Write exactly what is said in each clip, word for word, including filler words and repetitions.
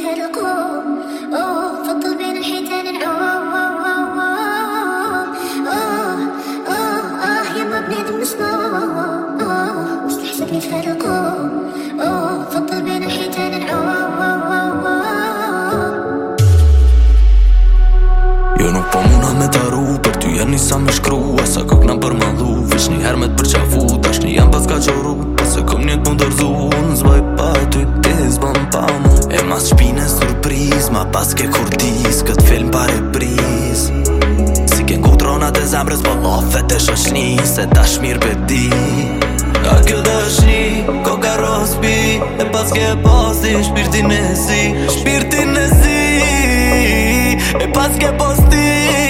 يفرقوا أوه فضل بين الحيتان نعوم أوه أوه آه يما بنادم مسموم أوه وسط الحساب يفرقوا أوه فضل بين الحيتان نعوم Jo nuk po muna me t'aru, për ty jeni sa me shkrua, sa kokna për mallu, veç një her me t'përqafu, tash një jam pas ka qoru, pas e kom njët më dërzu, unë zbaj pa ty ti zban pa mu. E mas shpine surpriz, ma pas ke kurtis, këtë film pa repriz. Si ke ngutronat e zemrës, po lofet e shoshni, se tash mirë pe di. A kjo dëshni, koka rospi, e pas ke posti, shpirtin e si, shpirtin e si. E pas ke posti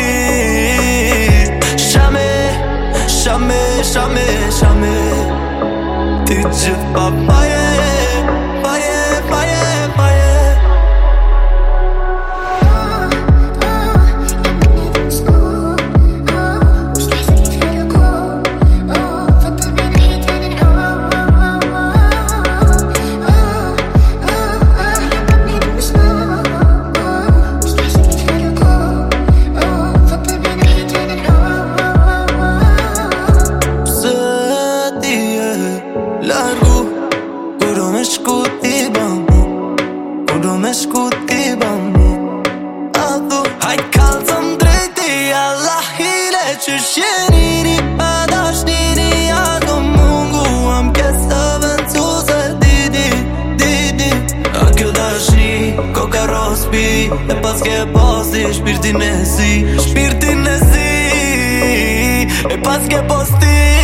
Shame, shame, shame, shame Ti gjithë pa paje Paje, paje, paje me shku ti bamu Kudo me shku ti bamu A du haj kalzëm drejti Allah hile që shjenini A dashnini A do mungu Am kesa vencu se didi Didi A kjo dashni Koka rospi E pas ke posti Shpirtin e si Shpirtin e si E pas ke posti